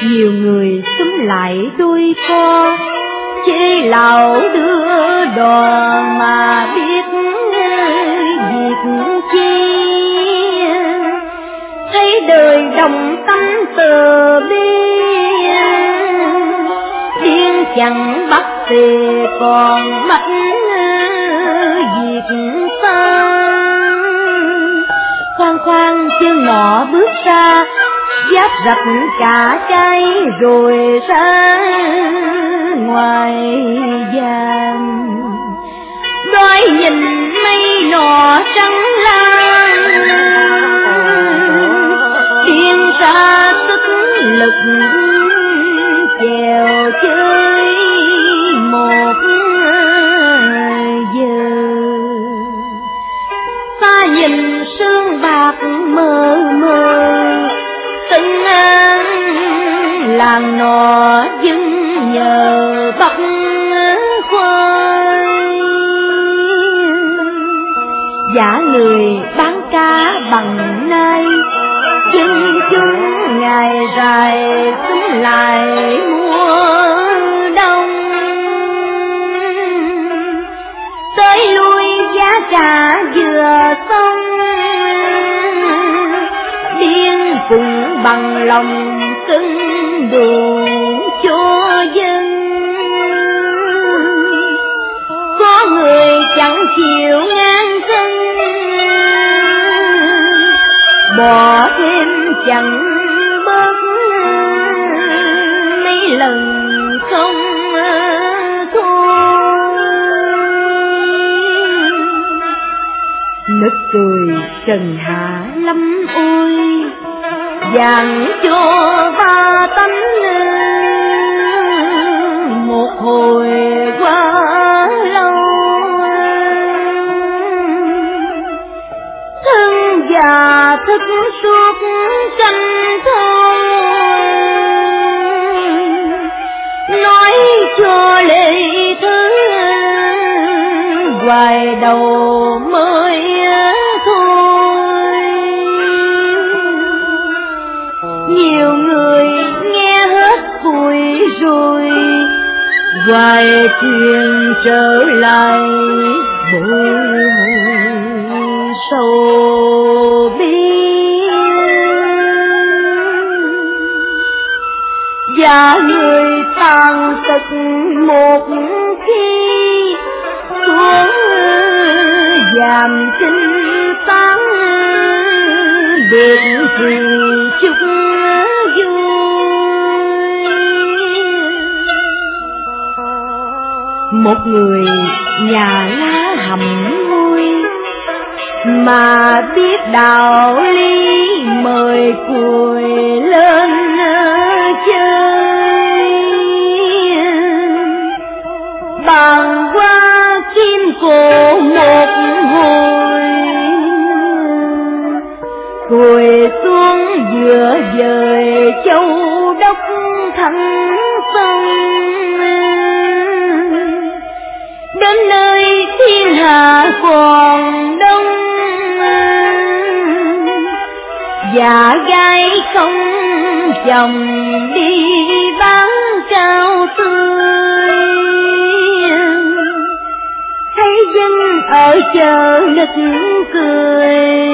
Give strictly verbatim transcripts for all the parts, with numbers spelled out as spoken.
Nhiều người xúm lại đuôi co, chê lão đưa đò mà biết việc chi. Thấy đời đồng tâm tờ bi, điên chẳng bắt về còn mất việc xa. Khoan khoan chương nọ bước ra, giáp rập cả trái rồi ra ngoài vàng. Đôi nhìn mây nọ trắng lan, điên ra sức lực chèo chơi một giờ. Ta nhìn sương bạc mờ mờ, từng an làng nọ dưng nhờ bắc khoai. Giả người bán cá bằng nai, dân chúng ngày dài xúm lại mua đông. Tới lui giá cả vừa xong, điên cùng bằng lòng cưng đủ cho dân. Có người chẳng chịu ngang cân, bỏ thêm chẳng bớt mấy lần không thôi. Nức cười trần hạ lắm ôi, dàn cho ba tánh một hồi quá lâu. Thân già thức suốt tranh thôi, nói cho lệ thứ hoài đầu mới thôi. Nhiều người nghe hết vui rồi, vài chuyện trở lại bồi sầu bi. Và người tàn tật một khi xuống giàm chinh tán, được thì chúc vui. Một người nhà lá hầm vui, mà biết đạo lý mời cùi lên chơi. Bàn qua kim cổ một hồi, cùi xuống giữa dời châu đốc thẳng sông. Đến nơi thiên hạ còn đông, và gái không chồng đi bán cao tươi. Thấy dân ở chợ nực cười,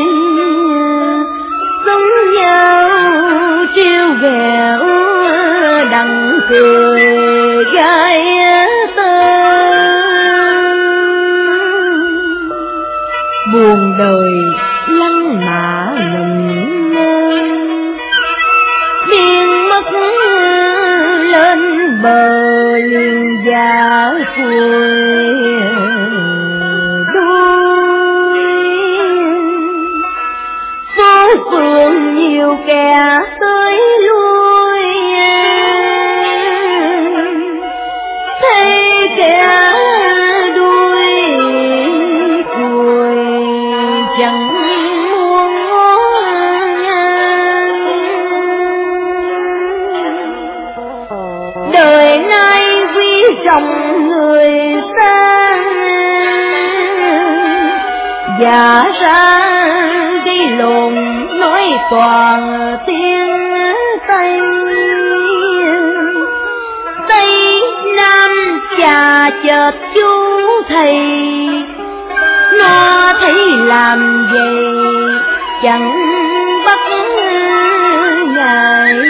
xúm nhau trêu ghẹo đặng cười gái tơ. Buồn đời lăng mạ ngừng ngơ, điên mất lên bờ liền giả cuối đuôi. Phố phường nhiều kẻ tới lui, thấy kẻ đuôi cùi chẳng muốn ngang. Đời nay quý trọng người sang, giả ra gây lộn nói toàn tiếng Tây. mà chợt chú thầy nó thấy làm vậy chẳng bắt ngại,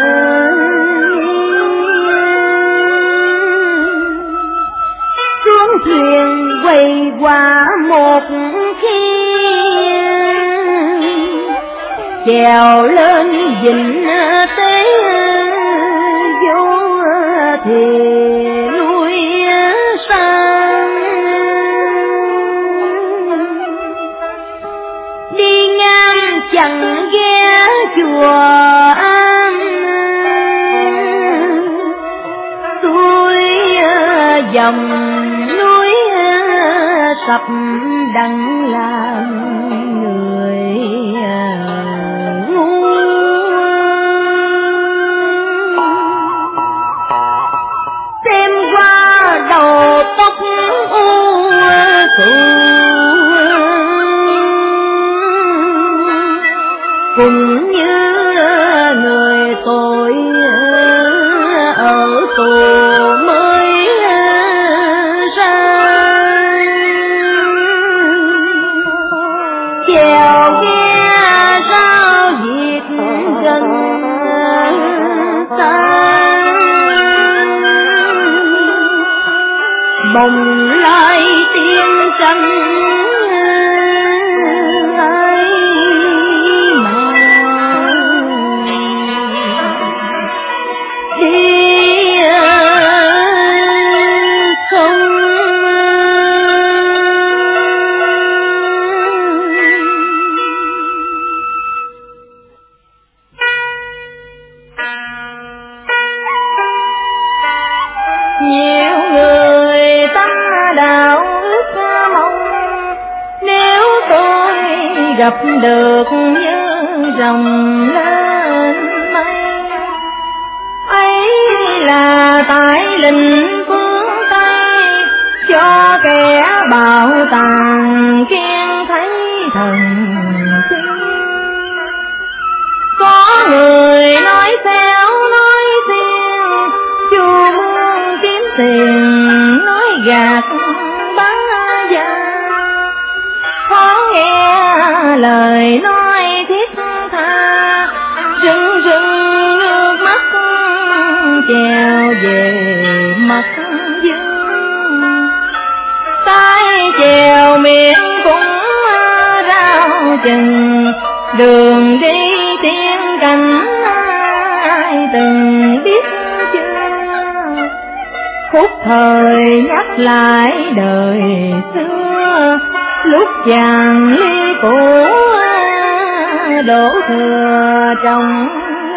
xuống thuyền quay qua một khi chèo lên vịnh tế vô thì núi sang, đi ngang chẳng ghé chùa An, suối dòng núi sập đặng làm người ngu. Xem qua đầu tóc u thù cũng như người tội ở tù mới ra, chèo ghe rao việc gần xa, bồng lai tiếng tranh ai mà đi không. Nhiều người tâm đạo ước mong nếu tôi gặp được như rồng lên mây, ấy là tại linh phương Tây cho kẻ bảo tàng kiên thấy thần tiên. Có người nói xéo nói xiên chu muốn kiếm tiền nói gạt bá gia, khó nghe lời nói thiết tha rưng rưng nước mắt treo về mặt dương, tay chèo miệng cũng rao chừng đường đi tiên cảnh ai từng biết chưa. Phút thời nhắc lại đời xưa lúc chàng ly cũ đổ thừa trong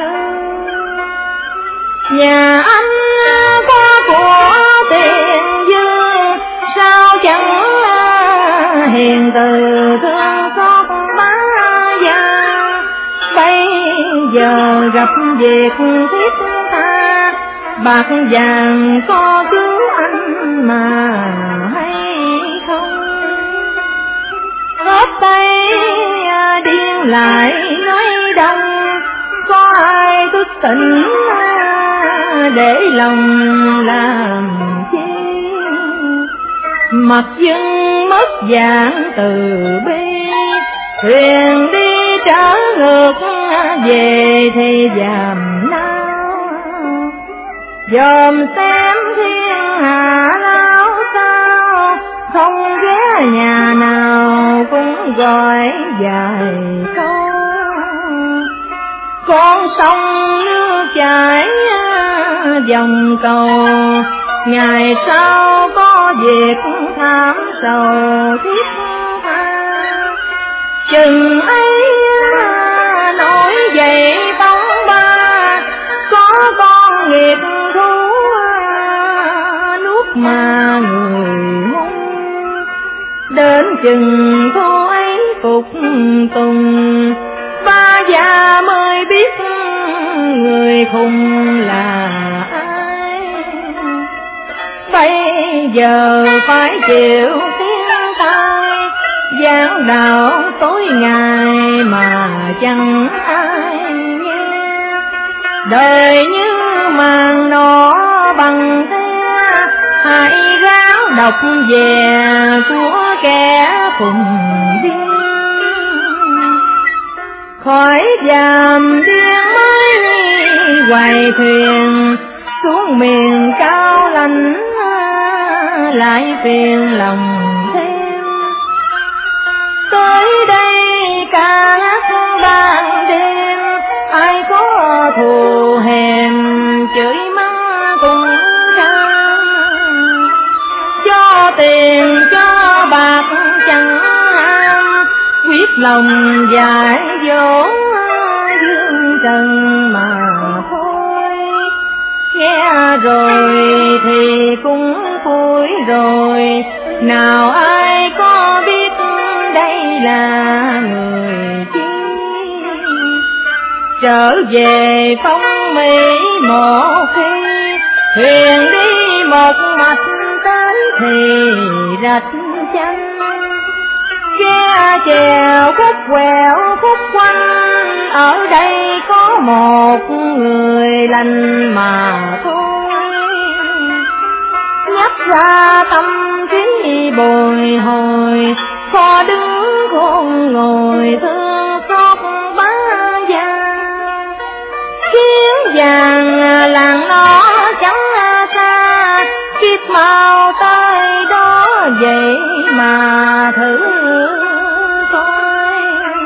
nhà anh có của tiền dư sao chẳng hiền từ thương xót bá gia. Bây giờ gặp việc thiết tha bạc vàng có cứu anh mà hay không, hết tay điên lại nói đông có ai thức tỉnh để lòng làm chi. Mặt dân mất dạng từ bi thuyền đi trở ngược về thì dàm nào dòm xem thiên hạ lao sao, không ghé nhà nào cũng gọi dài câu. Con sông nước chảy dòng cầu ngày sau có việc thảm sầu thiết tha, chừng ấy nổi dậy bóng ba có con nghiệp thú nuốt mà người hung. Đến chừng thu ấy phục tùng ba già mới biết người khùng là ai. Bây giờ phải chịu tiếng tai giảng đạo tối ngày mà chẳng ai nghe. Đời như màn nọ bằng thế hãy ráng đọc về của kẻ phùng điên, khỏi dàm điên mới hoài thuyền xuống miền cao lãnh, lại phiền lòng thêm. Tới đây cả ban đêm ai có thù hèn chửi mắng cùng ra, cho tiền cho bạc chẳng ham, quyết lòng dạy dỗ dương trần mà thôi. Nghe rồi thì cũng vui rồi, nào ai có biết đây là người chi. Trở về phong mỹ một khi, thuyền đi một mạch tới thì rạch chanh. Ghe chèo khúc quẹo khúc quanh, ở đây có một người lành mà thôi. Nhắc ra tâm trí bồi hồi, khó đứng khôn ngồi thương xót bá gia. Khiến vàng làng nó chẳng xa, kiếp mau tới đó vậy mà thử coi.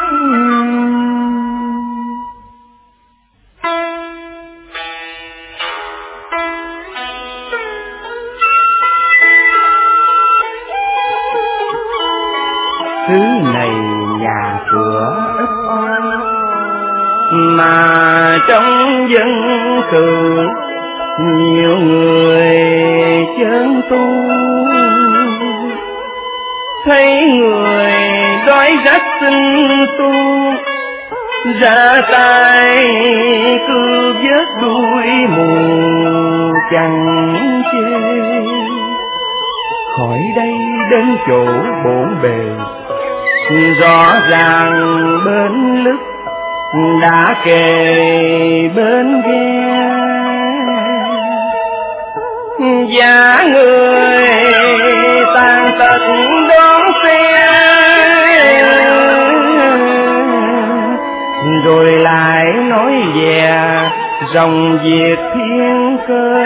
Xứ này nhà cửa ít ỏi, mà trong dân cư nhiều người chân tu. Thấy người đói rách xin tu, ra tay cứ vớt đuôi mù chẳng chê. Khỏi đây đến chỗ bổn bề, rõ ràng bên lức đã kề bên ghe. Giá người tàn tật đón xe, rồi lại nói về dòng việc thiên cơ.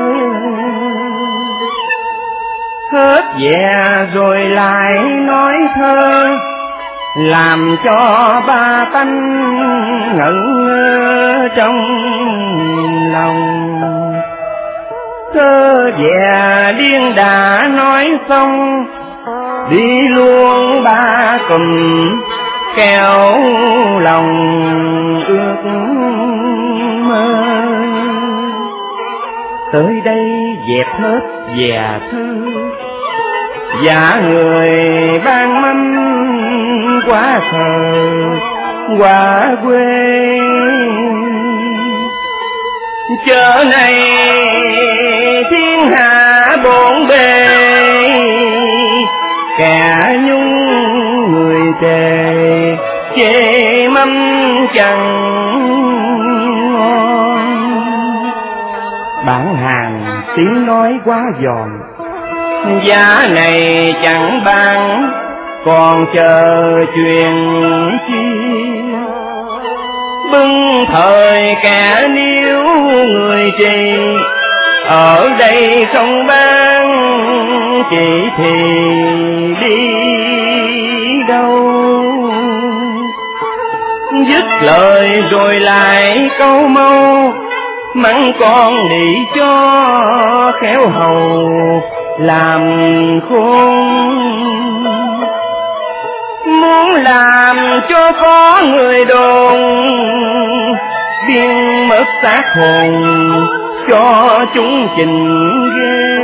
Hết về rồi lại nói thơ, làm cho ba tánh ngẩn ngơ trong lòng. Thơ về điên đã nói xong, đi luôn ba cùm kéo lòng ước mơ. Tới đây dẹp hết về thư, giả người ban mâm quá khờ quá quê. Chợ này thiên hạ bộn bề, kẻ nhung người tề chê mâm chẳng ngon. Bản hàng tiếng nói quá giòn, giá này chẳng bán còn chờ chuyện chi. Bưng thời kẻ níu người trì, ở đây không bán chỉ thì đi đâu. Dứt lời rồi lại câu mâu, mắng con đi cho khéo hầu làm khôn. Muốn làm cho có người đồn, biên mất xác hồn cho chúng trình ghê.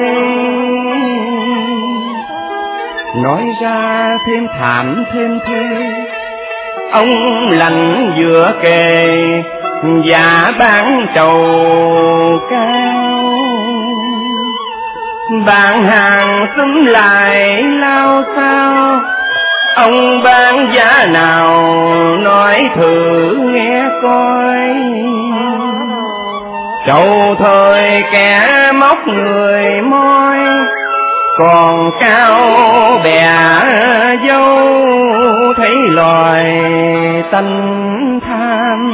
Nói ra thêm thảm thêm thê, ông lành vừa kề giả bán trầu cao. Bạn hàng xúm lại lao sao, ông bán giá nào nói thử nghe coi. Trầu thời kẻ móc người môi, còn cao bè dâu thấy loài tanh tham.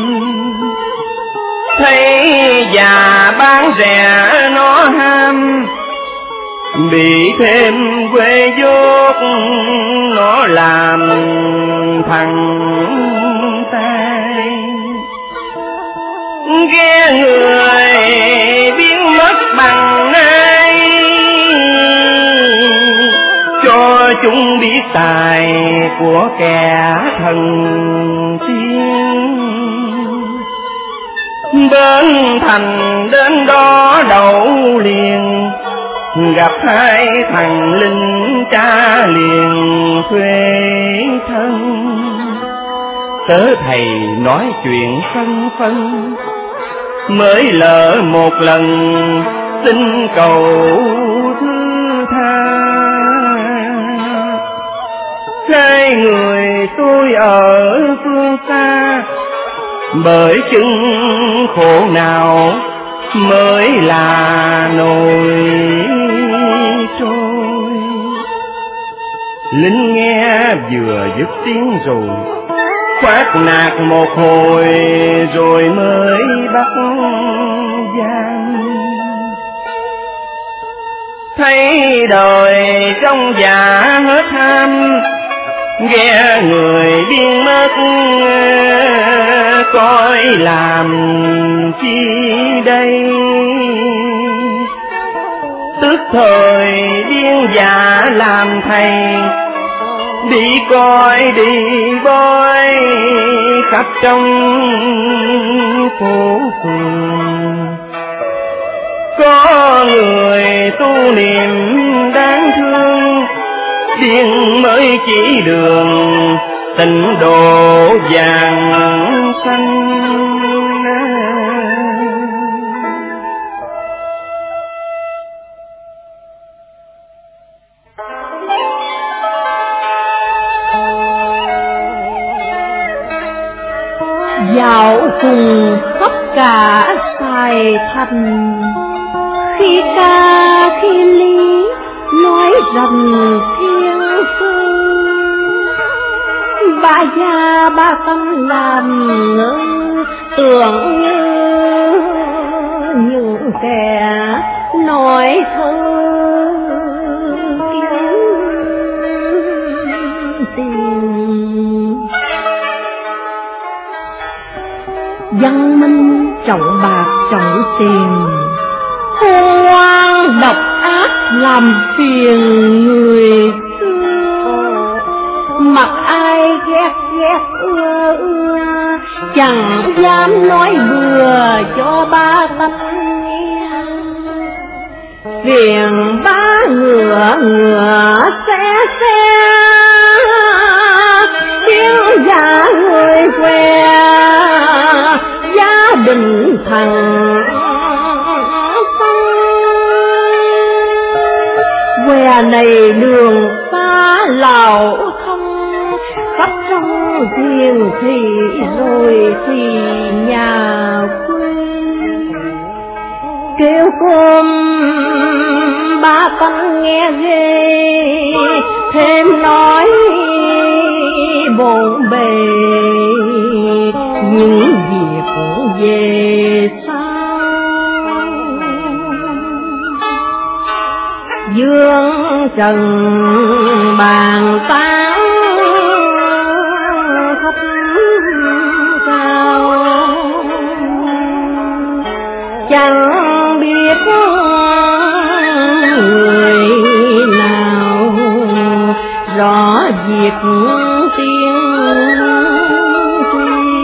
Thấy già bán rẻ nó ham, bị thêm quê dốt nó làm thằng tay. Ghé người biến mất bằng nay, cho chúng biết tài của kẻ thần tiên. Bên thành đến đó đậu liền, gặp hai thằng lính cha liền thuê thân. Tớ thầy nói chuyện phân phân, mới lỡ một lần xin cầu thứ tha. Hai người tôi ở phương xa, bởi chứng khổ nào mới là nổi trôi. Lính nghe vừa dứt tiếng rồi, quát nạt một hồi rồi mới bắt giam. Thấy đời trong dạ hết tham, ghé người điên mất coi làm chi đây. Tức thời điên dạ làm thầy, đi coi đi bói khắp trong phố phường. Có người tu niệm đáng thương, điên mới chỉ đường tịnh độ vàng xanh. Dạo cùng khắp cả Sài Thành, khi ca khi lý nói rằng thiên phương. Bà già ba tâm làm ngơ, tưởng như những kẻ nói thơ kiếm tiền. Văn minh trọng bạc trọng tiền, hoang độc ác làm phiền người xưa. Mặc ai ghét ghét ưa ưa, chẳng dám nói bừa cho ba tánh nghe. Phiền ba ngựa ngựa xe xe, tiếng giả người que gia đình thằng que này đường xa lào thông, khắp trong thiên thị rồi thì nhà quê. Kêu cơm ba con nghe ghê, thêm nói bộn bề những việc về sau. Dương trần bàn tán khắp cao, chẳng biết người nào rõ việc tiên tri.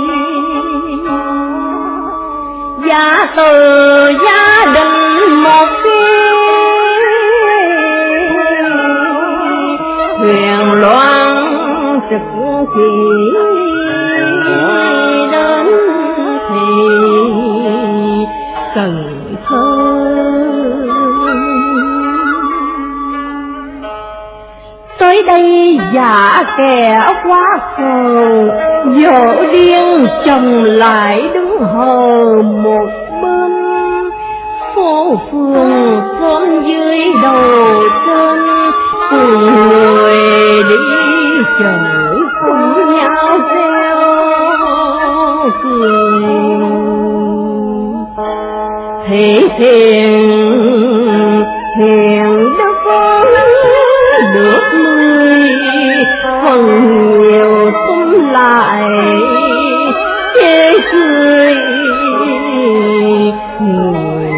Giá từ gia đình một khi huyền loan trực chỉ đến thì Cần Thơ. Tới đây giả kẻ quá khờ, vợ điên chồng lại đứng hờ một bên. trời cùng nhau theo cười. Thế thiền thiền đất được mười phần nhiều tung lại chê cười người.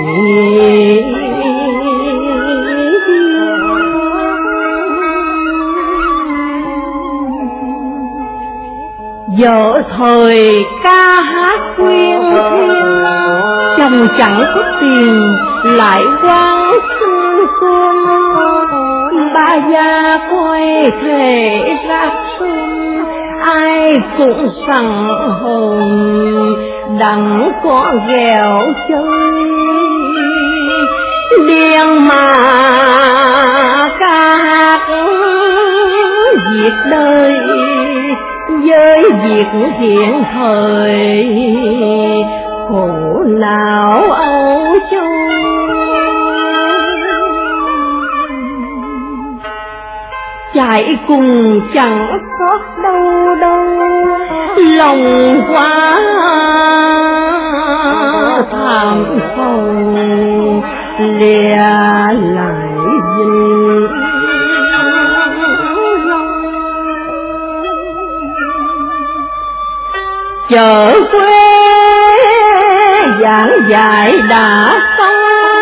Vợ thời ca hát quyên thiên, chồng chẳng có tiền lại quang xương xuân, ba gia quay thể ra sông, ai cũng sẵn hồn đặng có ghẹo chơi. Điên mà ca hát việc đời với việc hiện thời, khổ não âu châu. Chạy cùng chẳng sót đâu đâu, lòng quá thảm sầu lìa lại dừng. Chợ quê giảng dạy đã xong,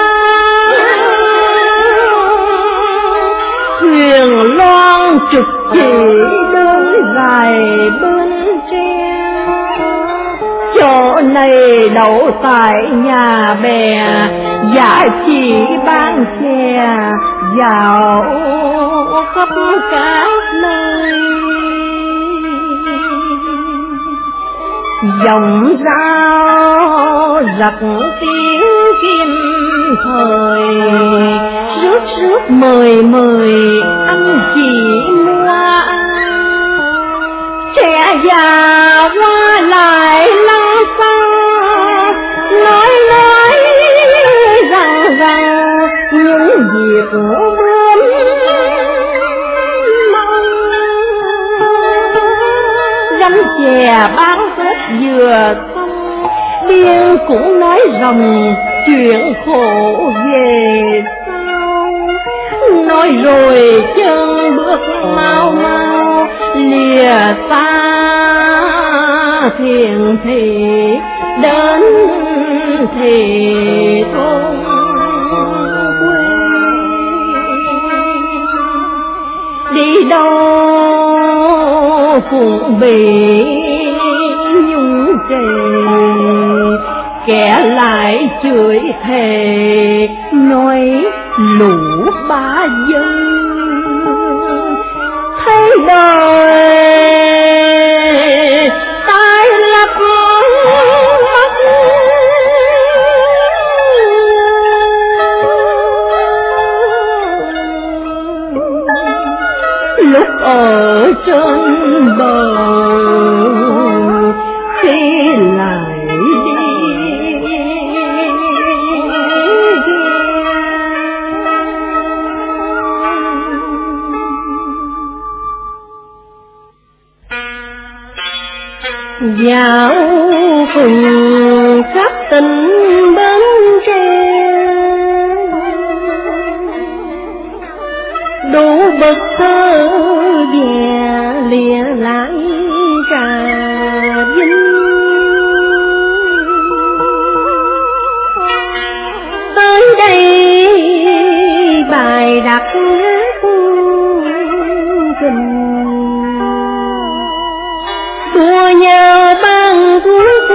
thuyền loan trực chỉ đơn dài bên tre. Chỗ này đậu tại nhà bè, giả chỉ ban xe dạo khắp các nơi. Dòng dao giặc tiếng kim thời, rước rước mời mời anh chị mua ăn. Trẻ già qua lại lăng xăng, nói nói rằng rằng những việc bướm mong. Gánh chè bán Tết vừa xong, biên cũng nói ròng chuyện khổ về sau. Nói rồi chân bước mau mau lìa xa thiền thì đến thì thôn quê. Đi đâu cũng bị nhung chề, kẻ lại chửi thề nói lũ ba dân. Thấy đời tai lấp mắt, lúc ở trên bờ khi lại dạo cùng khắp tỉnh Bến Tre, đủ bậc thơ về lìa lại Trà Vinh. Tới đây bài đặt hát tình, đua nhau ban thuốc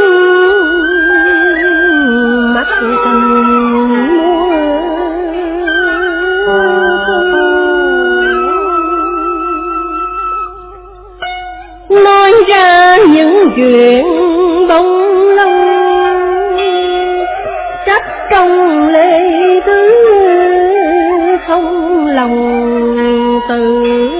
mắt thành mua. Nói ra những chuyện bông lâu, trách trong lệ thứ không lòng từ.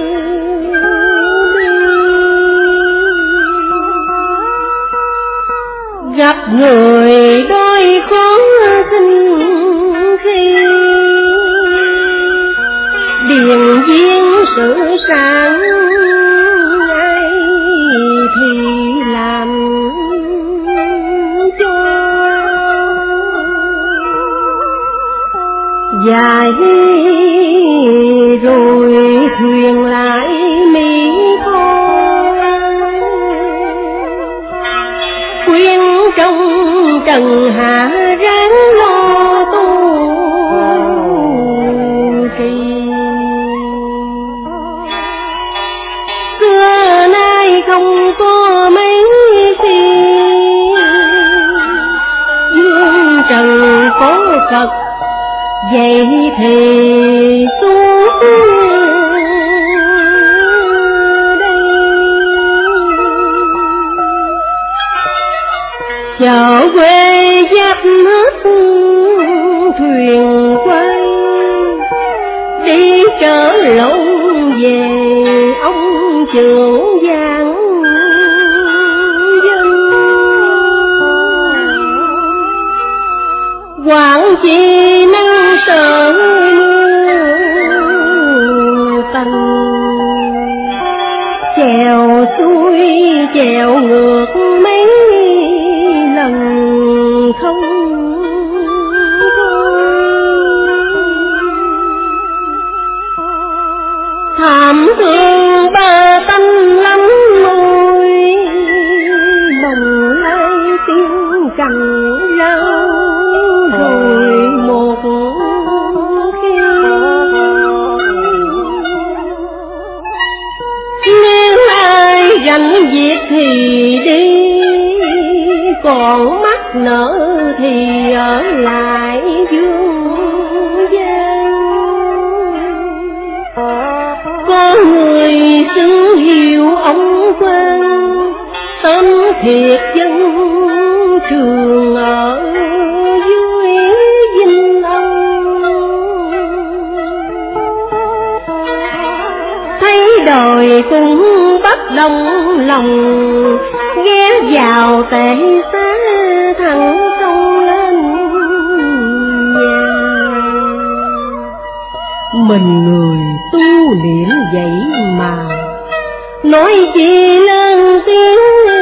Gặp người đôi khó khinh khi điền viên sự sáng dài rồi thuyền lại mỹ thôi, khuyên trong trần hạ ráng lo tu trì. Xưa nay không có mấy khi dương trần có Phật, vậy thì xuống đây trở quê giáp hết thuyền quay, đi trở lộn về ông trưởng giang dân. Quảng chi năng sợ mưa tanh, chèo xuôi chèo ngược mấy lần không thảm thương ba tanh lắm môi, lòng lai tiếng cành rau rồi một khi. Nếu ai rảnh việc thì đi, còn mắt nở thì ở lại dương gian. Có người xưng hiệu ông quan, tên thiệt dân trường ở dưới Vinh Ông. Thấy đời cũng bất đồng lòng, ghé vào tệ xá thẳng sông lên nhà. Mình người tu niệm vậy mà nói chi lên tiếng,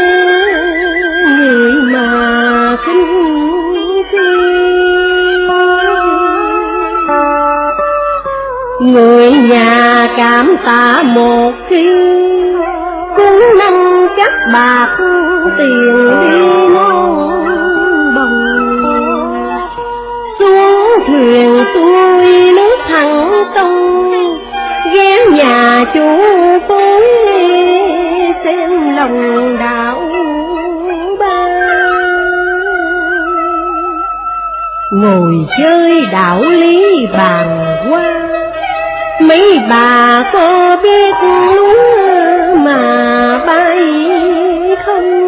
người mà khinh khi. Người nhà cảm tạ một khi, cúng năm cắt bạc tiền đi non bồng. Xuống thuyền xuôi nước thẳng sông, ghé nhà chú cối xem lòng đạo ba. Ngồi chơi đạo lý bàn qua, mấy bà có biết lúa mà bay không?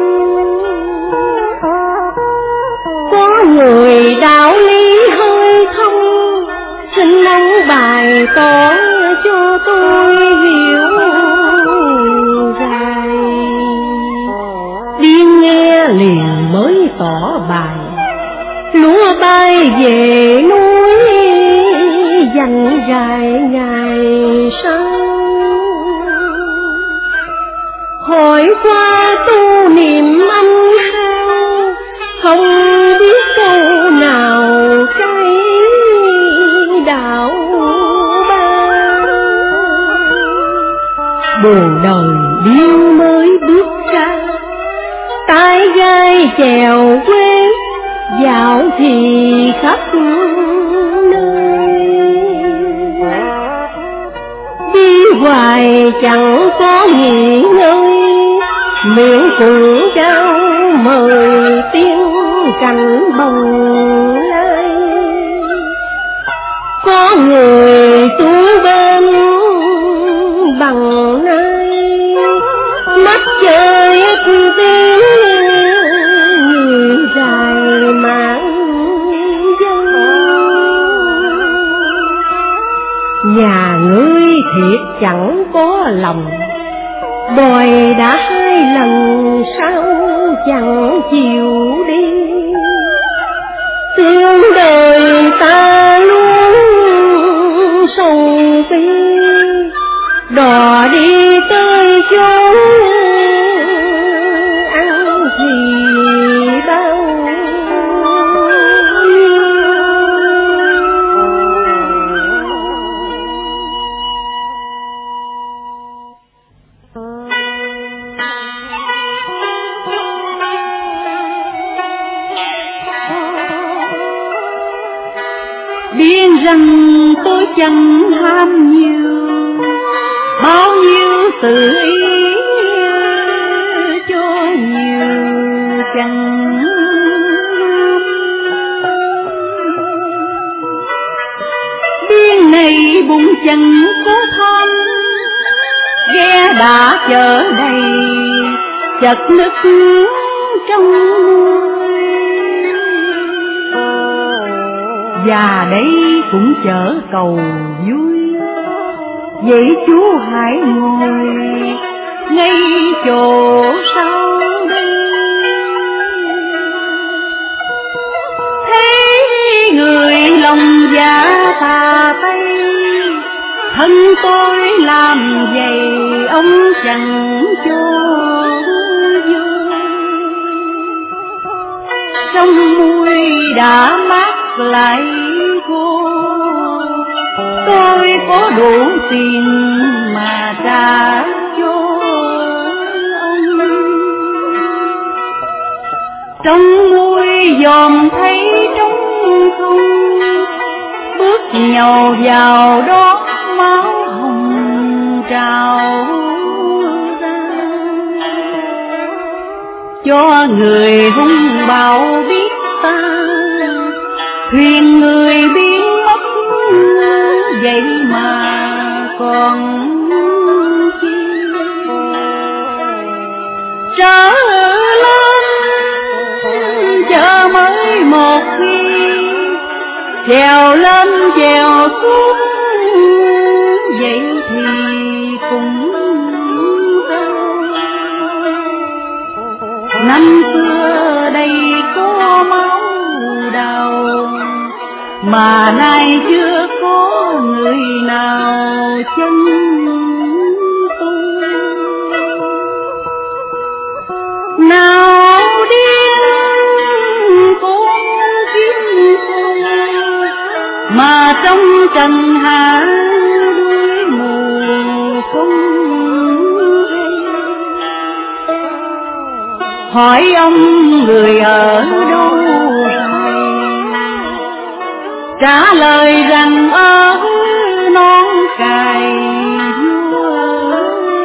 Có người đạo lý hơi không, xin ông bài tỏ cho tôi hiểu dài. Đi nghe liền mới tỏ bài, lúa bay về núi dành dài ngày sau. Hỏi qua tu niệm âm hao, không biết câu nào cái đạo ba. Buồn đời điêu mới bước ra, tay gai chèo quê dạo thì khắp nơi. Đi hoài chẳng có nghỉ ngơi, miệng cùng trao mời tiếng cành bồng lai. Có người tu bên bằng nay, mắt chơi tiếng người dài mãn dân. Nhà ngươi thiệt chẳng có lòng, đòi đã hai lần sao chẳng chịu đi. Tương đời ta luôn sầu bi, đò đi tới chốn ăn thì bao nhiêu. rằng tôi chẳng ham nhiều, bao nhiêu tự ý cho nhiều chẳng điên này bụng chẳng có tham, ghe đã chở đầy chật nứt trong và đây cũng chở cầu vui, vậy chú hãy ngồi ngay chỗ sau đây. Thấy người lòng dạ tà tây, thân tôi làm vậy ông chẳng cho vô. Sông muôi đã mát lại cô, tôi có đủ tiền mà trả cho ông. Trong muôi dòm thấy trống không, bước nhào vào đó máu hồng trào ra, cho người hung bạo biết ta, thuyền người biến mất vậy mà còn chi. Trở lên chờ mới một khi, chèo lên chèo xuống vậy thì cũng đâu. Năm xưa đây có máu đào, mà nay chưa có người nào chân tu. Nào điên cũng kiếm không, mà trong trần hạ đuôi mù không hỏi ông người ở đâu rồi, trả lời rằng ở non cài vua.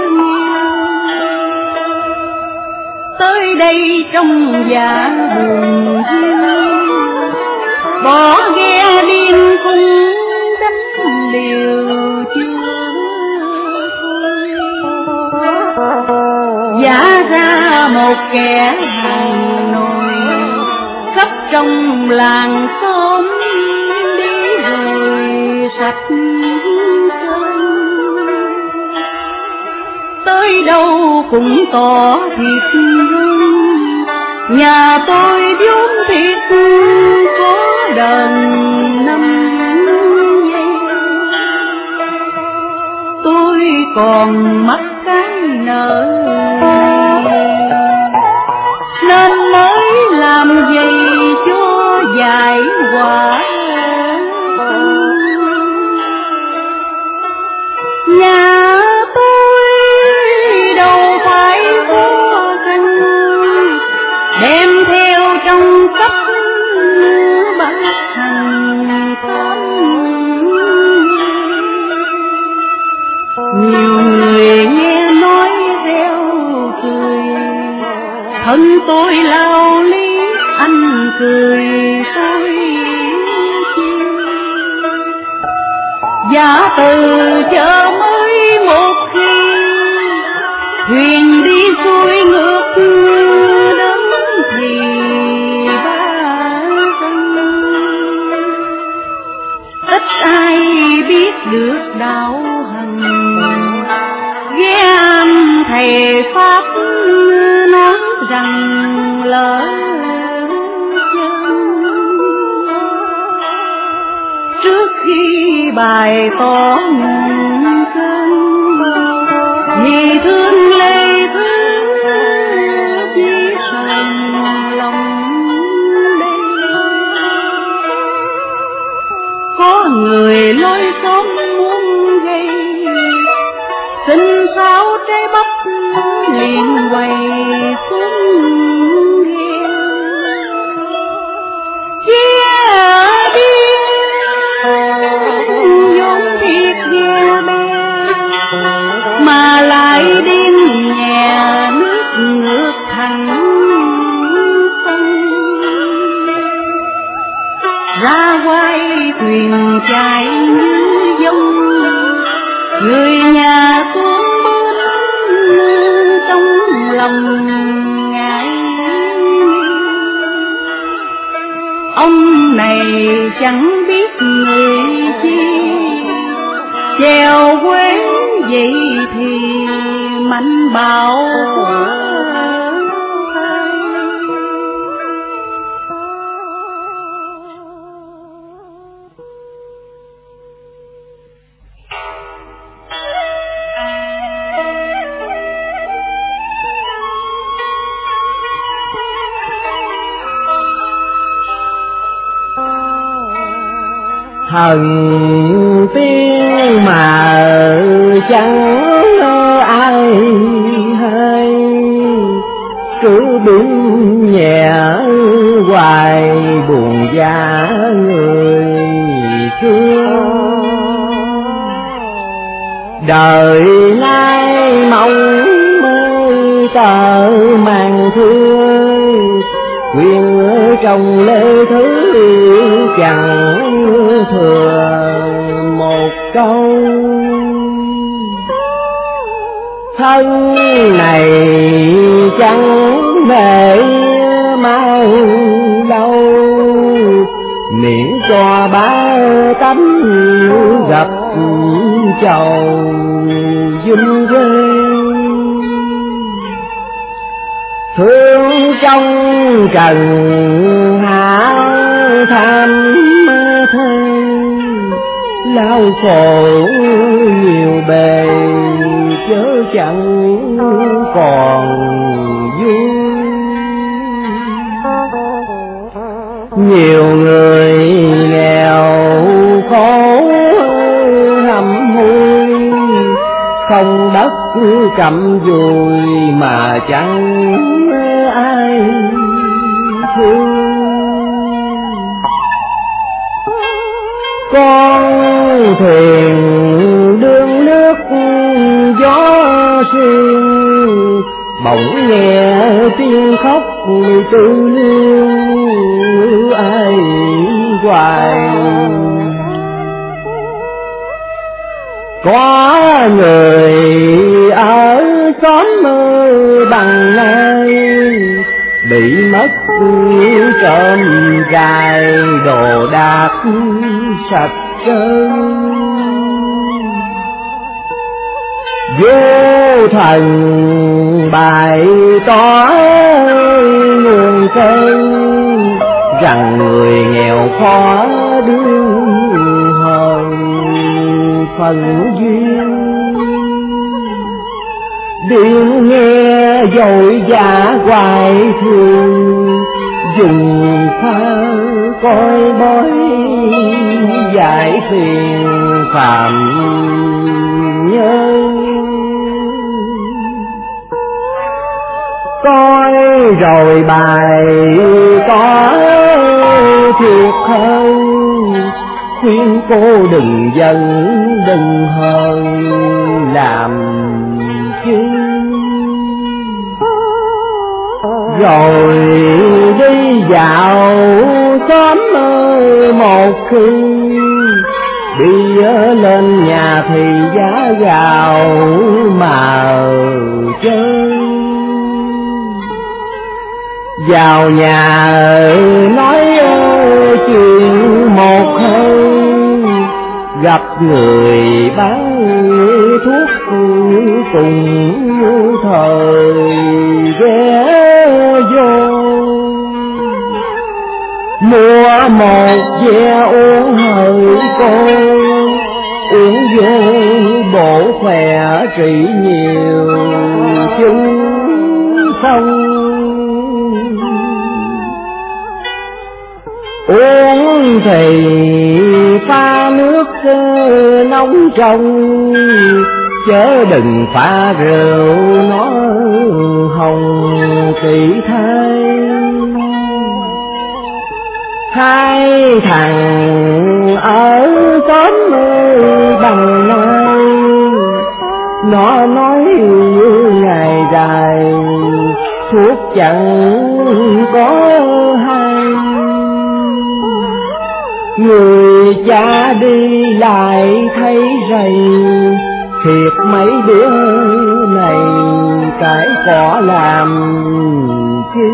Tới đây trong dạ buồn riêng, bỏ ghe điên cung đánh liều chưa thôi. Giả ra một kẻ hàng nồi, khắp trong làng xóm đi rồi sạch cơn. Tới đâu cũng tỏ thiệt hơn, nhà tôi vốn thiệt có đờn năm giây. Tôi còn mắc cái nợ nên mới làm gì cho giải quả. Nhà tôi đâu phải có căn, đem theo trong cấp bát thành tâm. Nhiều người nghe nói reo cười, thân tôi lao lý anh cười tôi chi. Giả từ chợ mới một khi, thuyền đi xuôi ngược đến thì ba dân. Ít ai biết được đạo hành, ghé am thầy pháp nói rằng lỡ chân. Trước khi bài tỏ nguồn cơn, vì thương lê thứ chỉ sờn lòng đây. Có người lối xóm muốn gây, xin sao trái bắp liền quay xuống ghe. Chia đi ra quay thuyền chạy như dông, người nhà xuống bước trong lòng ngại. Ông này chẳng biết người chi, chèo quê vậy thì mạnh bạo quá. Thần tiên mà chẳng ai hay, cứ đứng nhẹ hoài buồn giá người xưa. Đời nay mong mơ tờ màng thưa, quyên trong lê thứ chẳng thừa một câu. Thân này chẳng để mau lâu, miễn cho ba tánh gặp chầu vinh quang. Thương trong trần hạ tham thân, lao khổ nhiều bề chớ chẳng còn vui. Nhiều người nghèo khổ hầm hôi, không đất cầm dùi mà chẳng ai thương. Con thuyền đương nước gió xuyên, bỗng nghe tiếng khóc tư liêu ai hoài. Có người ở xóm mơ bằng nay, bị mất trộm dài đồ đạc sạch trơn. Vô thần bày tỏ nguồn cơn, rằng người nghèo khó đương hờn phần duyên. Điệu nghe dội vã hoài thường, dùng pha coi bói giải phiền phạm nhân. Coi rồi bài có thiệt hơn, khuyên cô đừng giận đừng hờn làm chi. Rồi đi dạo xóm một khi, đi lên nhà thì giá gạo mà chơi. Vào nhà nói chuyện một hơi, gặp người bán thuốc cùng thời ghé vô. Mua một ve uống hỡi cô, uống vô bổ khỏe trị nhiều chứng không. Uống thì pha nước nóng trong, chớ đừng pha rượu nó hồng kỳ thay. Hai thằng ở xóm bằng nay, nó nói ngày dài thuốc chẳng có hay. Người cha đi lại thấy rầy, thiệt mấy đứa này cái cỏ làm chi.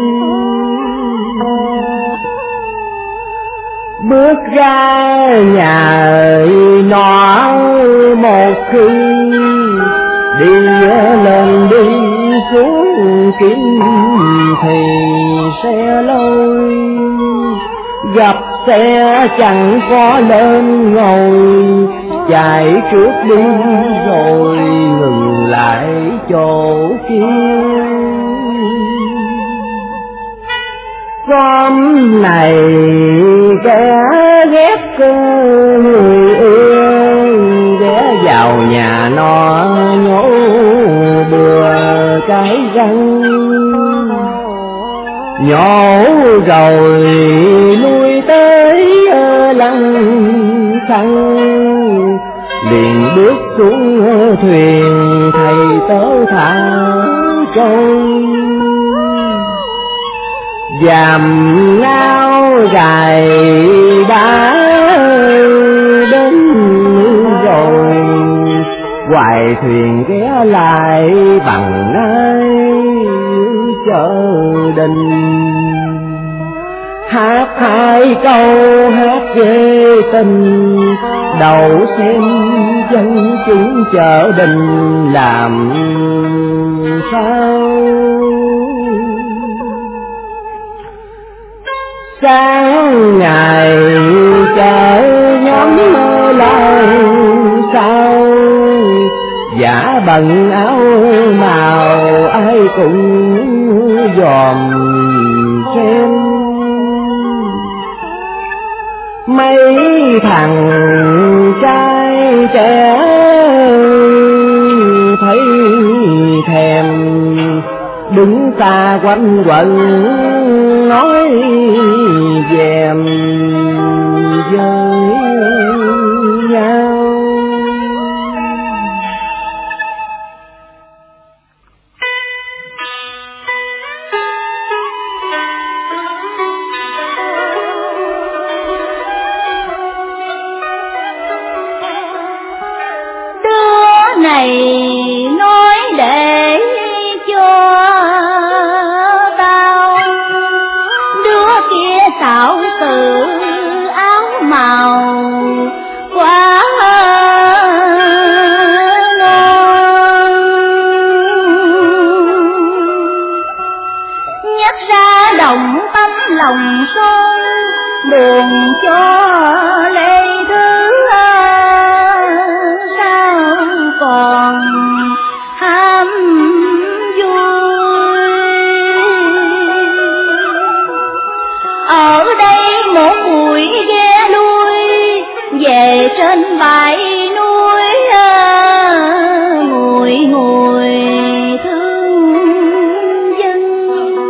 Bước ra nhà nó một khi, đi lên đi xuống kiếm thì xe lôi, gặp xe chẳng có lên ngồi, chạy trước đi rồi ngừng lại chỗ kia. Con này ghé ghét người yêu, ghé vào nhà nó nhổ bừa cái răng, nhổ rồi nuôi tới lăng xăng, liền bước xuống thuyền thầy tớ thả trôi. Dàm ngao dài đã đến rồi, hoài thuyền ghé lại bằng ai chờ đình. Hát hai câu hát ghê tình, đầu xem dân chúng chợ đình làm sao. Sáng ngày chợ nhóm lại sao, giả bận áo màu ai cũng dòm xem. Mấy thằng trai trẻ thấy thèm, đứng xa quanh quẩn nói dèm với nhau. Đứa này nói để cho tao, đứa kia xạo từ áo màu quá ngon, nhắc ra động tâm lòng son, buồn cho lê thứ sao còn ham vui. Ở đây một buổi ghe lui về trên bãi núi, ngồi ngồi thương dân.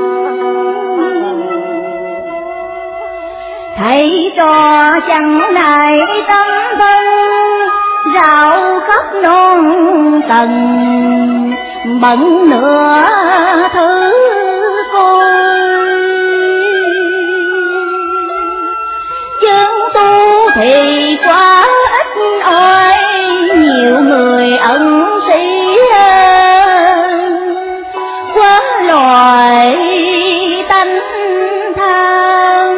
Thấy trò chẳng nài tâm thân, rạo khắp non tầng bận nửa thứ côi. Chân tu thì quá ít ỏi, nhiều người ẩn sĩ quá loài tánh tham.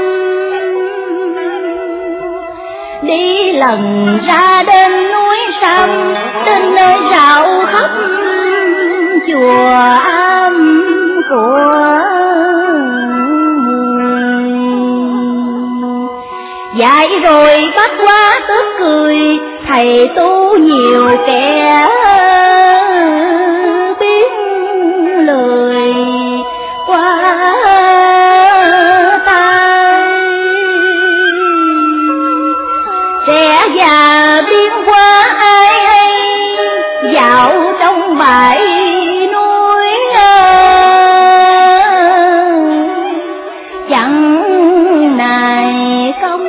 Đi lần ra đêm núi Sam, đến nơi rạo khắp chùa am của dạy rồi bắt quá tức cười, thầy tu nhiều kẻ biết lời qua tay. Trẻ già biến qua ai hay, dạo trong bãi núi chẳng nài công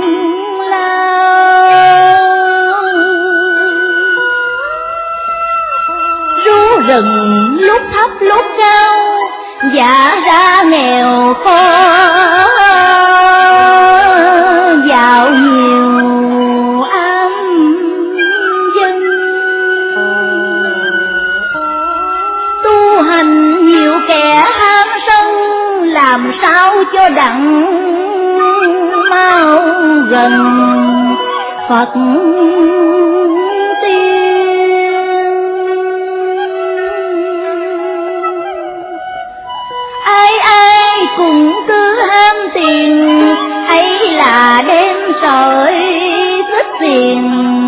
lao. Rú rừng lúc thấp lúc cao, dạ ra nghèo khó, giàu nhiều gần Phật tiên. Ai ai cũng cứ ham tiền, ấy là đem sợi xích tiền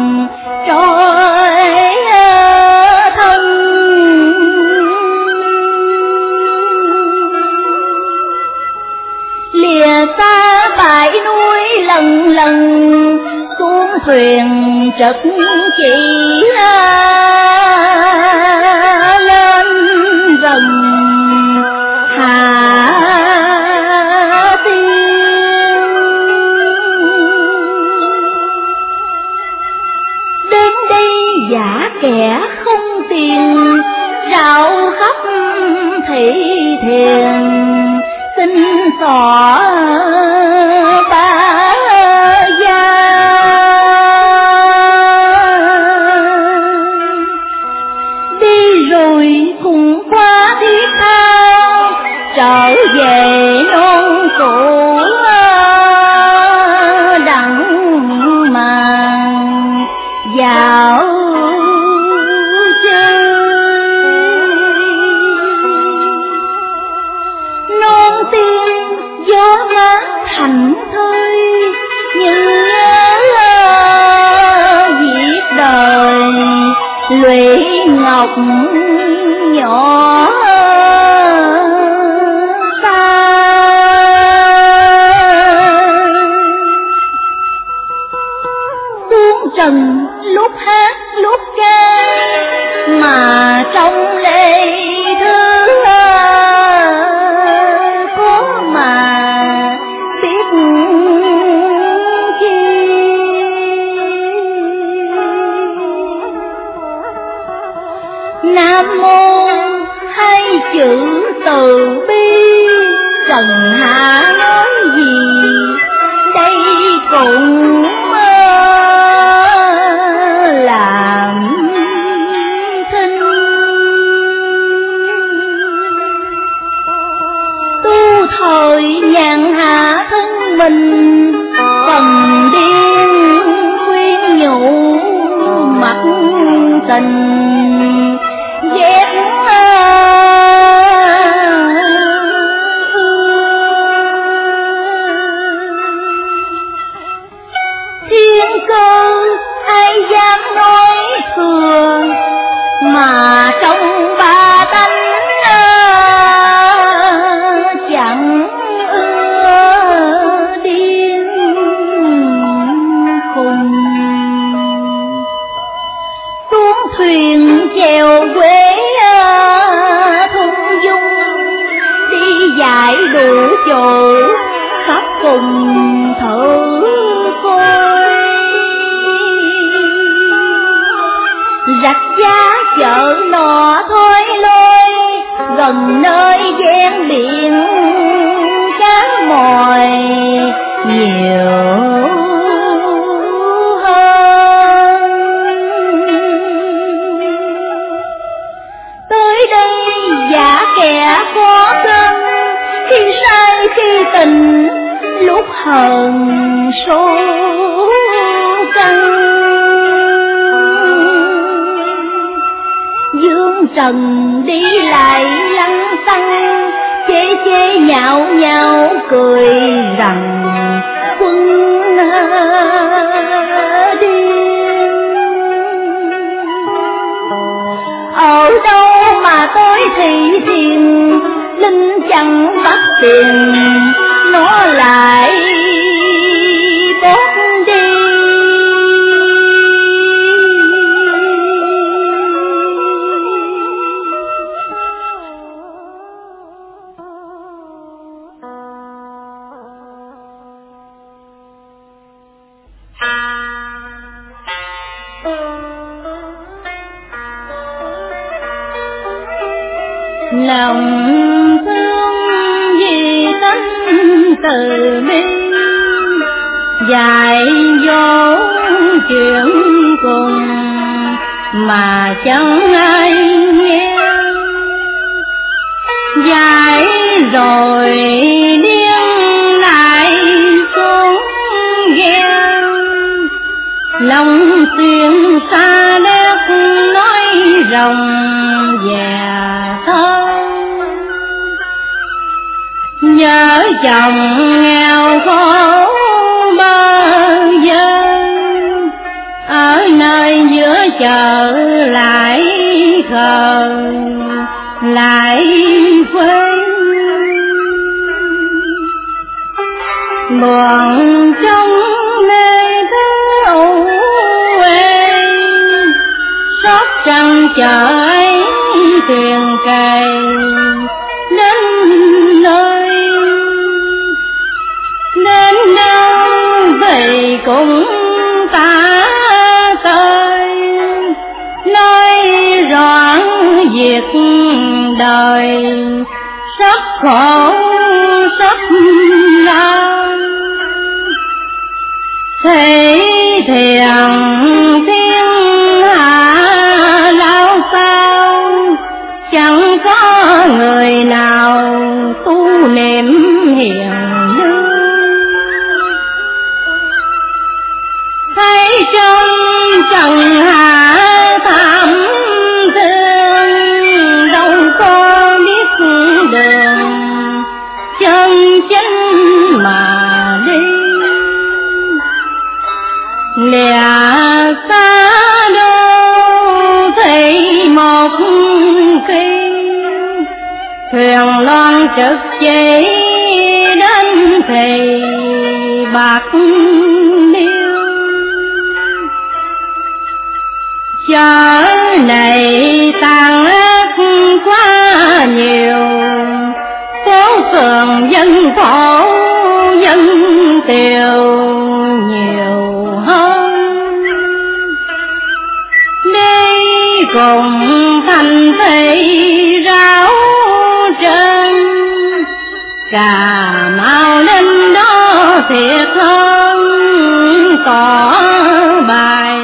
trôi thân. Lìa xa bãi núi lần lần, xuống thuyền chật chỉ lên rừng Hà Tiên. Đến đây giả kẻ không tiền, rạo khắp thị thiền, xin xỏ ba gia. Đi rồi cũng qua thiết tha, trở về non cũ đặng màng dạo gió mát thành thơi, như viết đời lụy ngọc nhỏ xa. Xuống trần lúc hát lúc ca, mà trong lệ thương Nam mô hai chữ từ bi. Trần Hạ nói gì đây cũng làm thinh. Tu thời nhàn hạ thân mình, phần điên khuyên nhủ mặt tình ghét thiên cơ ai dám nói thừa, mà trong ba tánh chẳng ưa điên khùng. Xuống thuyền chèo quê thung dung, đi dạy đủ chỗ khắp cùng thử coi. Rạch giá chợ nọ thôi lôi, gần nơi ven biển cá mòi nhiều kẻ có cân, khi sai khi tình, lúc hờn số căng. Dương trần đi lại lăng xăng, chê chê nhạo nhạo cười rằng quân điên. Ở đâu mà tôi thị thiền, linh chẳng bắt tiền nó lại bốc đi. Lòng thương vì tánh từ bi, dạy dỗ chuyện cùng mà chẳng ai nghe. Dạy rồi điên lại xuống ghe, chồng nghèo khổ bơ vơ, ở nơi giữa chợ lại khờ lại quê. Buồn trong nơi thứ u uê, xót trăng trời thuyền cày đến nơi. Đến đâu vậy cũng ta tới, nói rõ việc đời sắp khổ sắp đau. Thế thiền thiên hạ lao sao, chẳng có người nào tu niệm hiền lương. Thấy trong trần hạ thảm thương, đâu có biết đường chân chính mà đi. Lìa xa đô thấy một khi, thuyền loan trực chỉ đến thì bạc liêu. Chợ này tàn ác quá nhiều, phố phường dân khổ dân tiều nhiều hơn. Đi cùng thành thị ráo trơn, Cà Mau lên đó thiệt hơn có bài.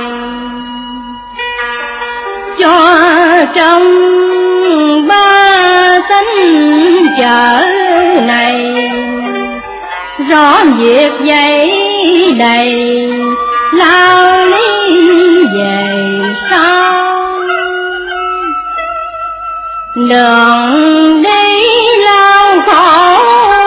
Cho trong ba tánh chợ này, rõ việc dậy đầy lao lý về sau. Đường đi lao khổ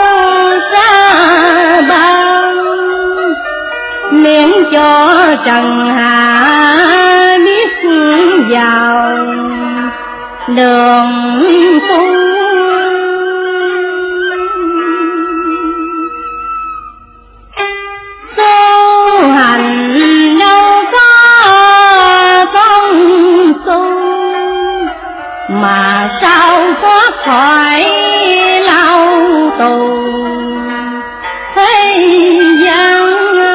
xa bao, miễn cho trần hạ biết vào đường tu. Tu hành đâu có công tu, mà sao thoát khỏi lao tù thế gian.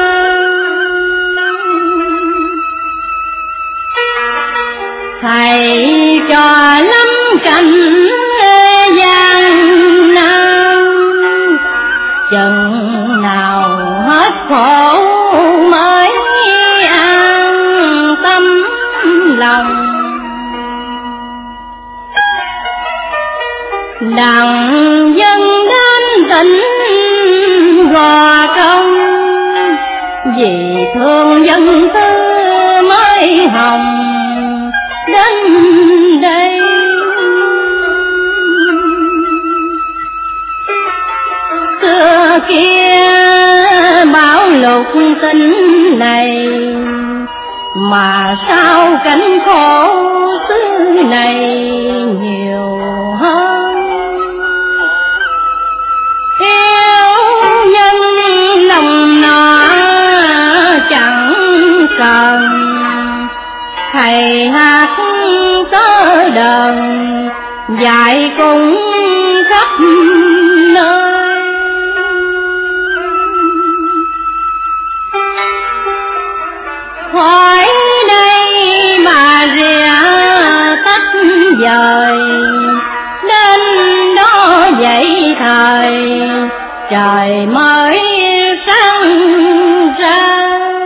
Thầy cho lắm cảnh gian nan, chừng nào hết khổ mới an tâm lòng. Đặng dân đến tỉnh Gò Công, vì thương dân tư mới hồng đến đây. Xưa kia bão lụt tỉnh này, mà sao cảnh khổ xứ này nhiều hơn. Yêu nhân lòng nọ chẳng cần, thầy hát tớ đờn dạy cũng khắp nơi. Khỏi đây mà rìa tách dời, đến đó dậy thời trời mới sáng ra.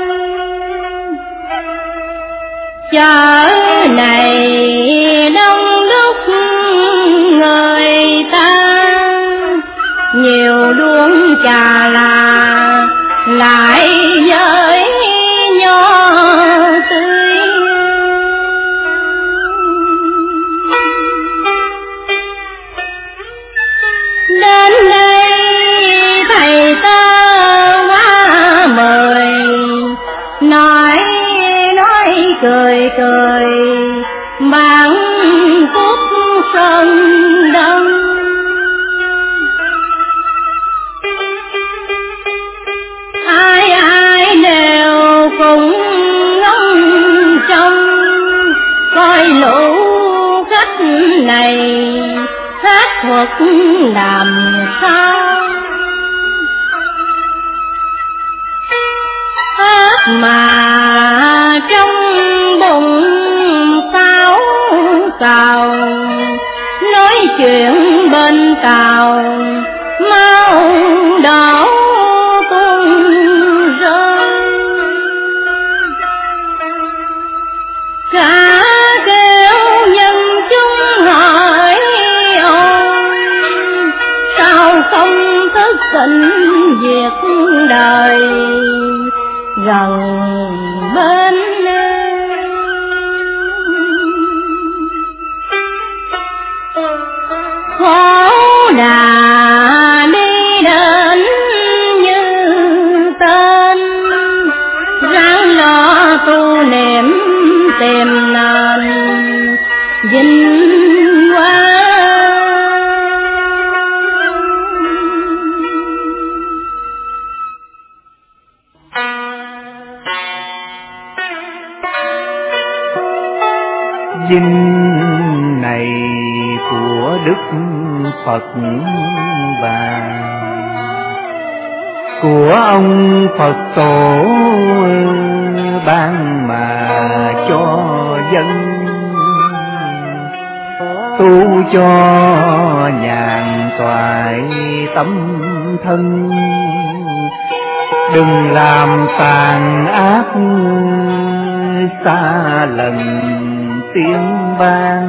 Chợ này đông đúc người ta, nhiều đuông trà là lại với nho tươi. Đến đây này hát thuật làm sao, hát mà trong bụng sao cào, nói chuyện bên tàu mau đổ tung rơi, cả kêu nhân chúng hỏi ôi sao không thức tỉnh việc đời gần bên khổ đà đi đến như tên, ráng lo tu niệm tìm nền vinh quang. Vinh này của Đức Phật bà, của ông Phật tổ ban mà cho dân, tu cho nhàn toại tâm thân, đừng làm tàn ác xa lần tiếng ban.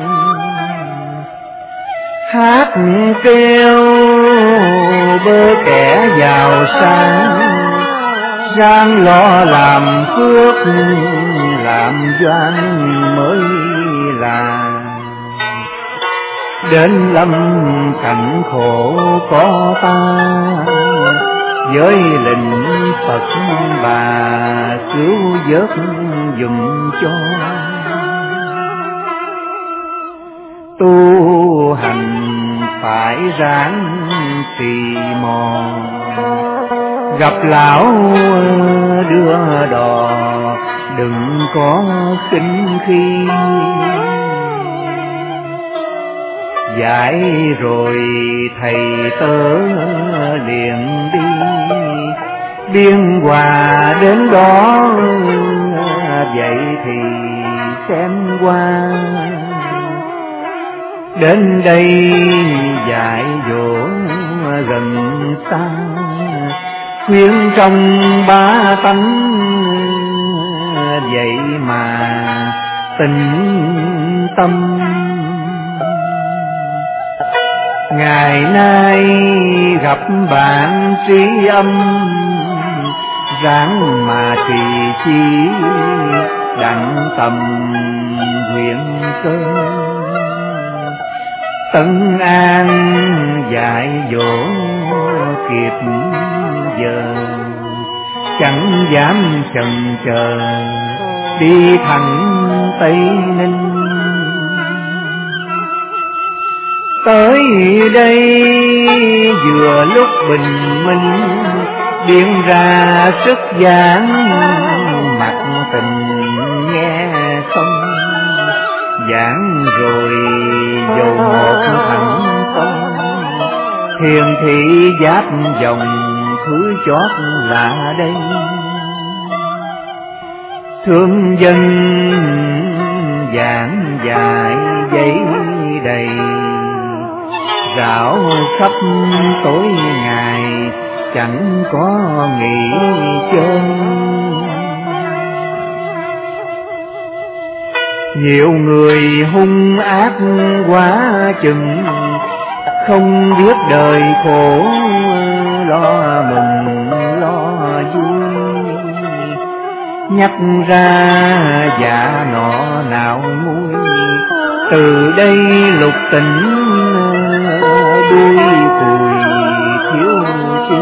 Hát kêu bơ kẻ giàu sang, ráng lo làm phước làm doanh mới là, đến lâm cảnh khổ có ta, với lệnh Phật bà cứu vớt dùm cho. Tu hành phải ráng trì mò, gặp lão đưa đò đừng có khinh khi, dạy rồi thầy tớ liền đi, biên hòa đến đó vậy thì xem qua. Đến đây dạy dỗ gần xa, khuyên trong ba tánh vậy mà tĩnh tâm. Ngày nay gặp bạn trí âm, ráng mà trì chi đặng tầm nguyện cơ. Tân an dạy dỗ kịp giờ, chẳng dám chần chờ đi thẳng Tây Ninh. Tới đây vừa lúc bình minh, điện ra sức giảng mặt tình nghe không. Giảng rồi dầu một thẳng tâm, thiền thị giáp dòng thứ chót là đây. Thương dân giảng dài giấy đầy, rảo khắp tối ngày chẳng có nghỉ chân. Nhiều người hung ác quá chừng, không biết đời khổ lo mừng lo vui. Nhắc ra dạ nọ nào nguôi, từ đây lục tình đuôi cùi thiếu chi.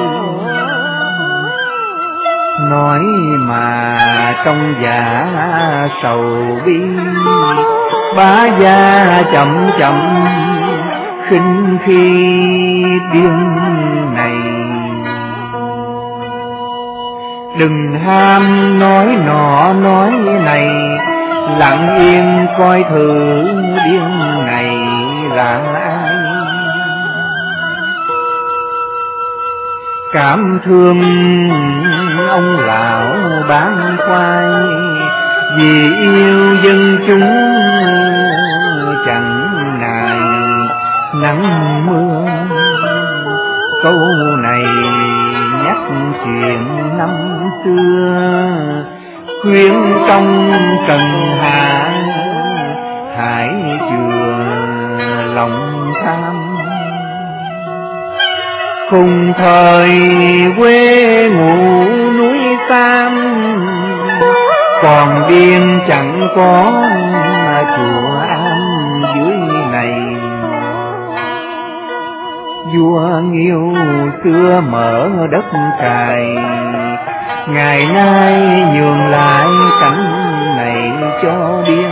Nói mà trong dạ sầu bi, bá gia chậm chậm khinh khi biên này. Đừng ham nói nọ nói này, lặng yên coi thử điên này. là ai. Cảm thương ông lão bán khoai, vì yêu dân chúng chẳng nài nắng mưa. Câu này nhắc chuyện năm xưa, khuyên công Cần Hà hải chừa lòng tham. Cùng thời quê ngủ núi Sam, còn biên chẳng có chùa am dưới này. Vua Nghiêu xưa mở đất cày, ngày nay nhường lại cảnh này cho điên.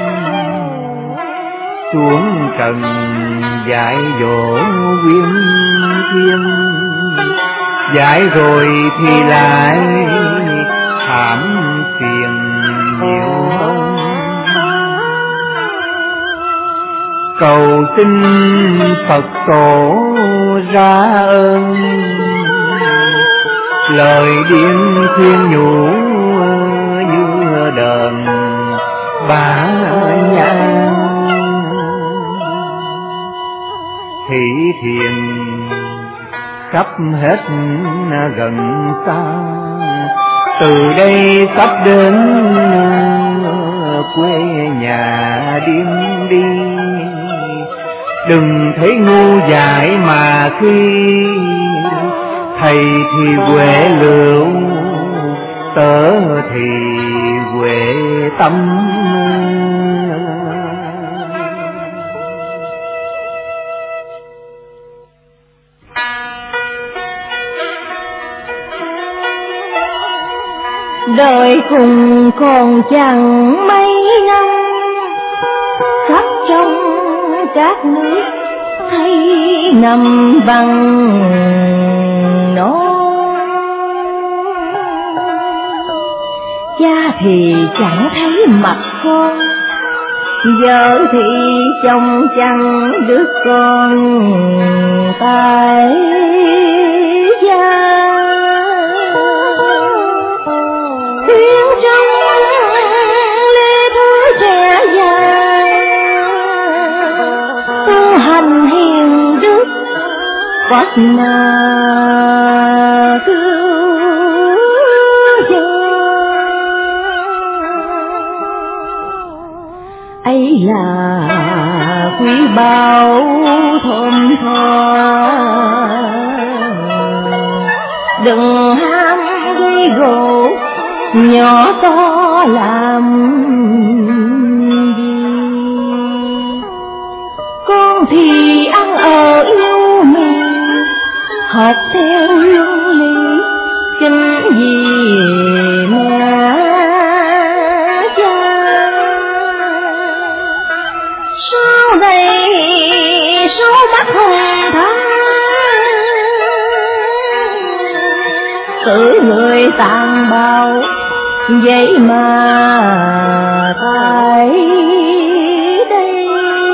Xuống trần dạy dỗ quyến thiên, dạy rồi thì lại thảm phiền nhiều hơn. Cầu xin Phật tổ ra ơn, lời điên khuyên nhủ như đờn bá nhã. Thị thiền khắp hết gần xa, từ đây sắp đến quê nhà điên đi. Đừng thấy ngu dại mà khi thầy thì huệ lượng, tớ thì huệ tâm. Đời cùng còn chẳng mấy năm, khắp trong các nước thấy nằm bằng non. Cha thì chẳng thấy mặt con, vợ thì chồng chẳng đứa con tại gia. Tiếng trong lê thứ trẻ dài, tu hành hiền đức quát mà cứu dân. Ấy là quý báu thơm tho, đừng ham gây gổ nhỏ to làm gì. Con thì ăn ở yêu mình, học theo luân lý chính vì mẹ cha. Sau đây số mắt hồng thắm, cử người tàn bạo vậy mà tại đây.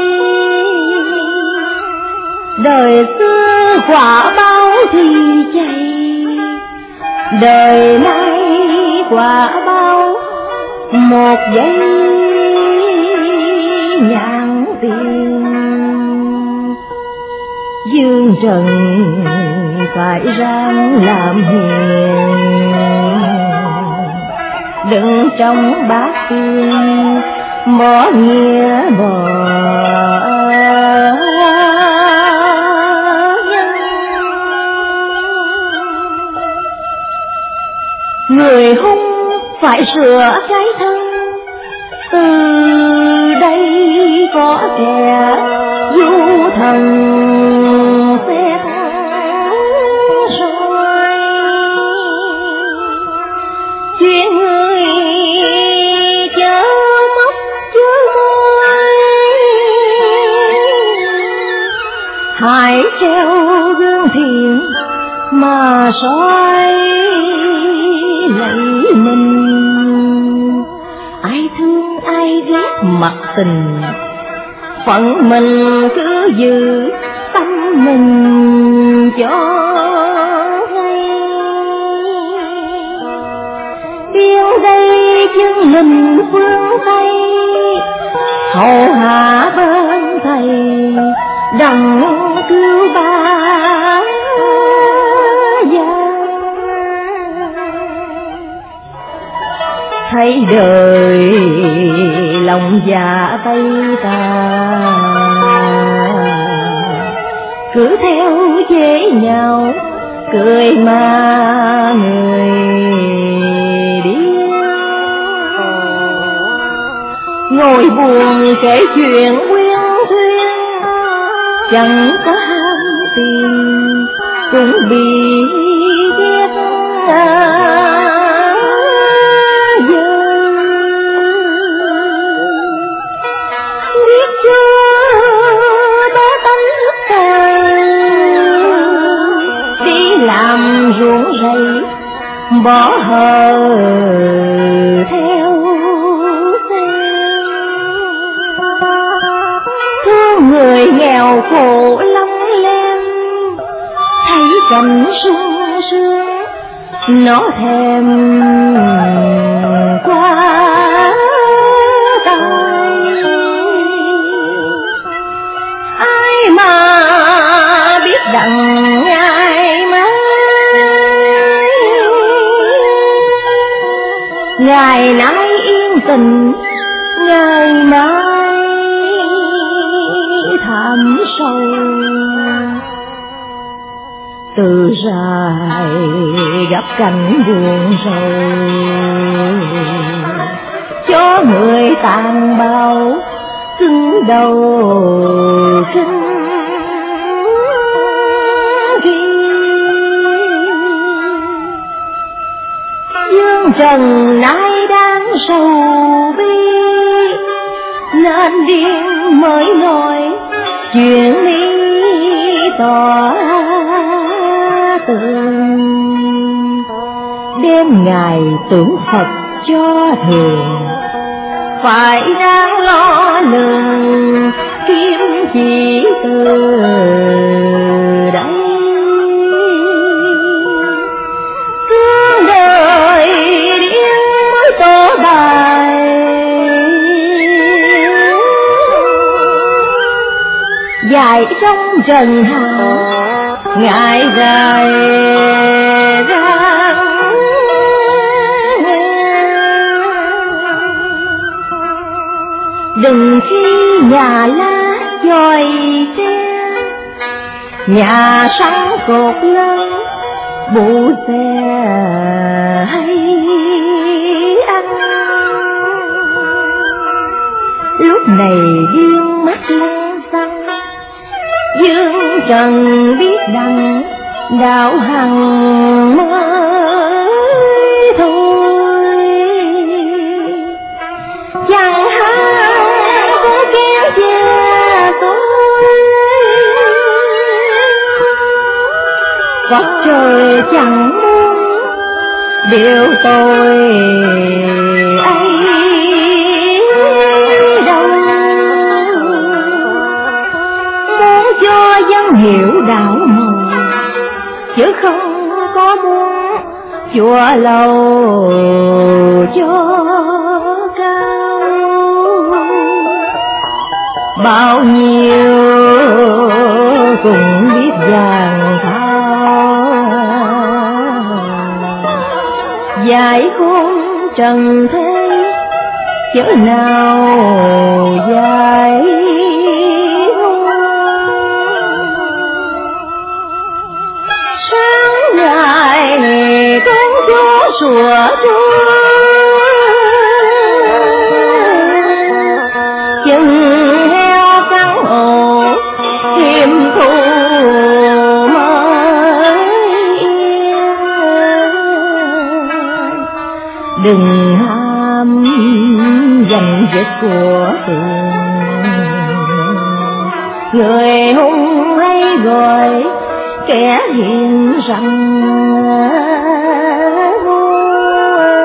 Đời xưa quả báo thì chày, đời nay quả báo một giây nhãn tiền. Dương trần phải ráng làm hiền, đừng trong bát tiên bỏ nghĩa bỏ nhân. Người hung phải sửa cái thân, từ đây có kẻ du thần xét soi. Chuyện người chớ mất chớ môi, hãy treo gương thiện mà soi lấy mình. Ai thương ai ghét mặc tình, phận mình cứ giữ tâm mình cho hay. Điêu đây chứng linh phương Tây, hầu hạ bên thầy đặng cứu ba gia. Thấy đời lòng dạ tay ta, cứ theo chế nhau cười mà người điên. Ngồi buồn kể chuyện quyến thuyên, chẳng có ham tiền cũng bị ghét. Ruộng rầy bỏ hờ theo xe, thương người nghèo khổ lắm lem, thấy cảnh sung sướng nó thèm qua tay. Ai mà biết đặng ngày mai, ngày nay yên tình, ngày nay thảm sâu. Từ dài gặp cảnh buồn rầu, cho người tàn bạo xứng đầu kinh ghi. Dương trần nay đang sầu bi, nên điên mới nói chuyện đi tỏ tường. Đêm ngày tưởng Phật cho thường, phải đang lo lường kiếm chỉ từ đây. Thương đời điên mới tỏ bài, dài trong trần hạ ngại dài ra. Đừng khi nhà lá dòi xe, nhà sáng cột lớn bụ xe hay ăn. Lúc này điên mắt lăng xăng, dương trần biết đặng đạo hằng mới thôi. Chẳng hay có kéo cha tôi, Phật trời chẳng muốn điều tôi ấy đâu. Muốn cho dân hiểu đạo màu, chứ không có muốn chùa lầu cho cao. Bao nhiêu cũng biết vàng thao, giải khôn trần thế chớ nào giải. Sáng ngày con chó sủa trôi, chừng heo cắn ổ hiểm thù mới yên. Đừng ham giành giật của tiền, người hung hay gọi kẻ hiền rằng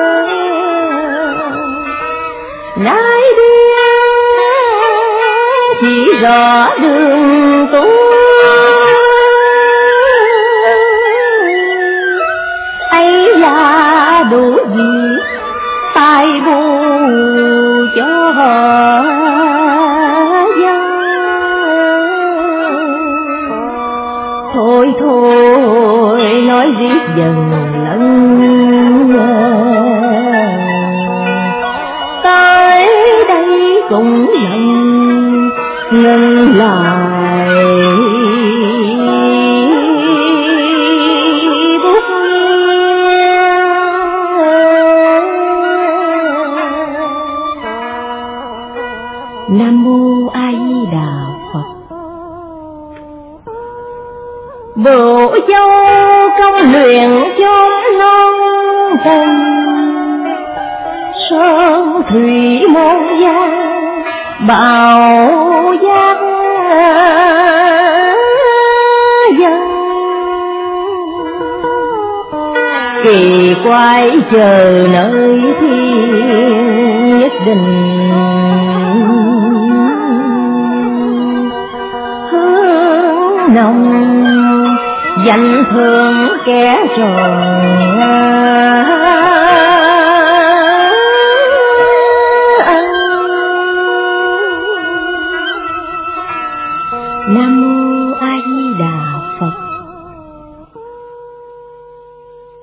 nay điên chỉ rõ đường tu, ấy là đủ gì tài bù cho dân. Thôi thôi nói riết dần lẫn tới đây cũng lần ngừng lại bút. Nam mô A Di Đà Phật. Bộ châu công luyện chốn non tình, sơn thủy môn giang bảo giác dân. Kỳ quái chờ nơi thiên nhất định, hướng nồng danh thương kẻ tròn. Nam